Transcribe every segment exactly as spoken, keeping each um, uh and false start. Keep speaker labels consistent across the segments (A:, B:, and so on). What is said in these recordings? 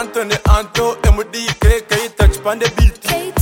A: Anthony Anto, M D K, K-Touch, Pande Beat.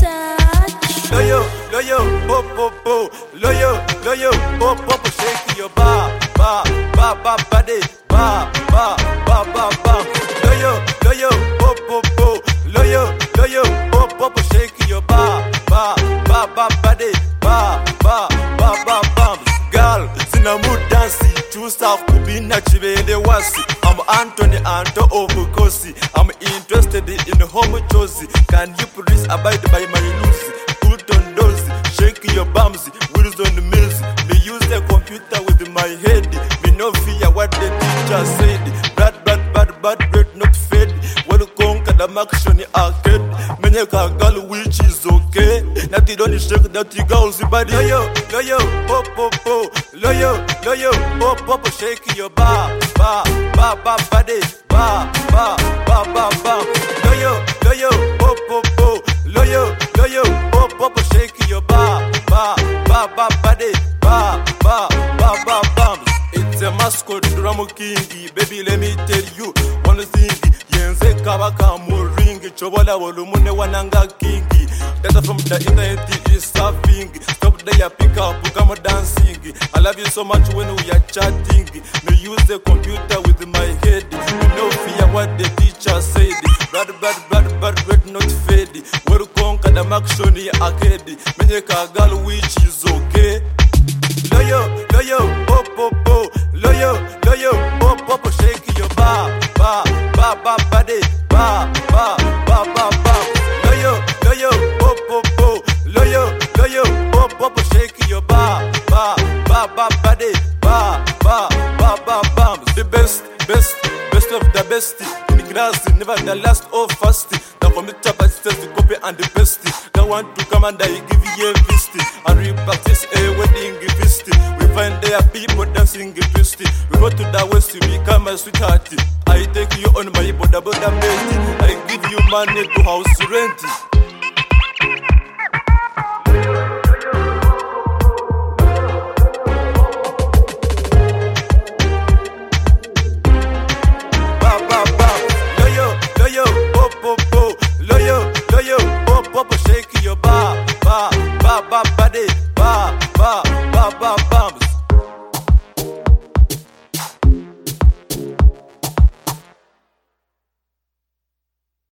B: K-Touch.
A: Loyo, loyo, po, po, po. Loyo, loyo, po, po, po. Shake your ba, ba, ba, ba, ba, de. Ba, ba, ba, ba, ba. Loyo, loyo, po, po, po. Loyo, loyo, po, po, po. Shake your ba, ba, ba, ba, ba, de. Ba, ba, ba, ba, ba. Girl, sina mood dancing. Choose out kubina chibele wasi. I'm Anthony Anto of Kosi. I'm interested in home choice. Can you please abide by my rules? Put on those, shake your bums, wheels on the mills. Me use the computer with my head. Me no fear what the teacher said. Bad, bad, bad, bad, bread not fed. Well, conquer the action arcade. Many can girl which is okay. Not you don't shake that you girls body. Loyo, loyo, pop, pop, pop. Loyo, loyo, pop, pop, shake your ba, ba, ba, ba, ba, de. Ba, ba, ba, ba, ba. Loyo, loyo, pop, pop, pop. Loyo, loyo, pop, pop, shake your ba, ba, ba, ba, ba, de. Ba, ba, ba, ba, ba. It's a mascot drum king, baby. Let me tell you one thing. Yenze kabaka muringi, chobola wolumune wananga kingi. Data from the internet is surfing. Stop there, pick up, come dancing. I love you so much when we are chatting. Me use the computer with my head. Me no fear what the teacher said. Bad, bad, bad, bad, red not fade. Well conquer the action arcade. Menyeka girl which is okay. Loyo, loyo, pop, pop, pop. Loyo, loyo, pop, pop, shake your ba, ba, ba, ba, ba, de. Ba, ba, ba, ba, ba. Loyo, loyo, pop, pop, pop. Loyo, loyo, pop, pop, shake your ba, ba, ba, ba, ba, de. Ba, ba, ba, ba, ba. The best, best, best of the best. In class, never the last or first. The computer but still the copy and the best. Don't want to come and I give you a fist. And we practice a wedding fist. We find there people dancing twist. We go to the west to become a sweetheart. I take you on my border border mate. I give you money to house rent. Loyo, loyo, pop, pop, pop. Loyo, loyo, pop, pop, shake